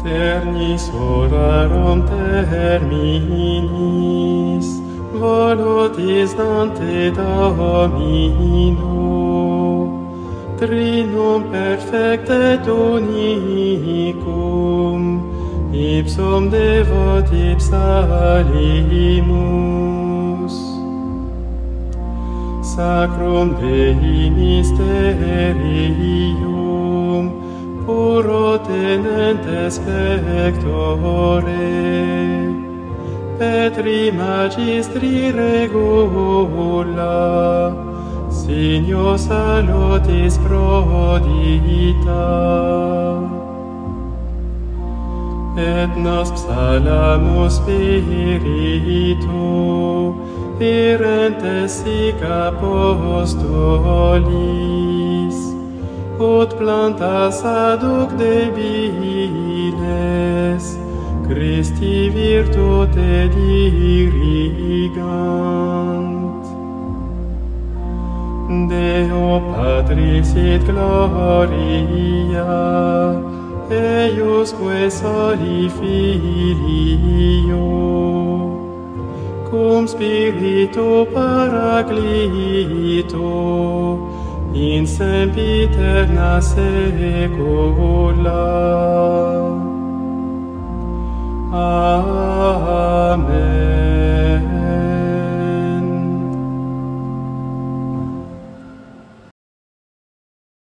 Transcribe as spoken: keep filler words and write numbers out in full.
Ternis orarum terminis, voluntas dante Domino, Trinum perfecte et unicum, ipsum devot ipsalimus. Sacrum Dei mysterium, puro tenentes pectore, Petri magistri regula, Signo salutis prodita. Et nos psalamus spiritu, irentes sic apostolis, ut plantas aduc debiles, Christi virtute dirigant. Deo Patris et Gloria, eiusque soli Filio, cum Spiritu Paraclito, in sempiterna saecula.